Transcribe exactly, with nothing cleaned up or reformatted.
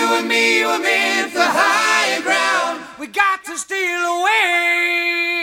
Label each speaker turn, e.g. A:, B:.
A: and me, you and me, it's the higher ground. We got to steal away.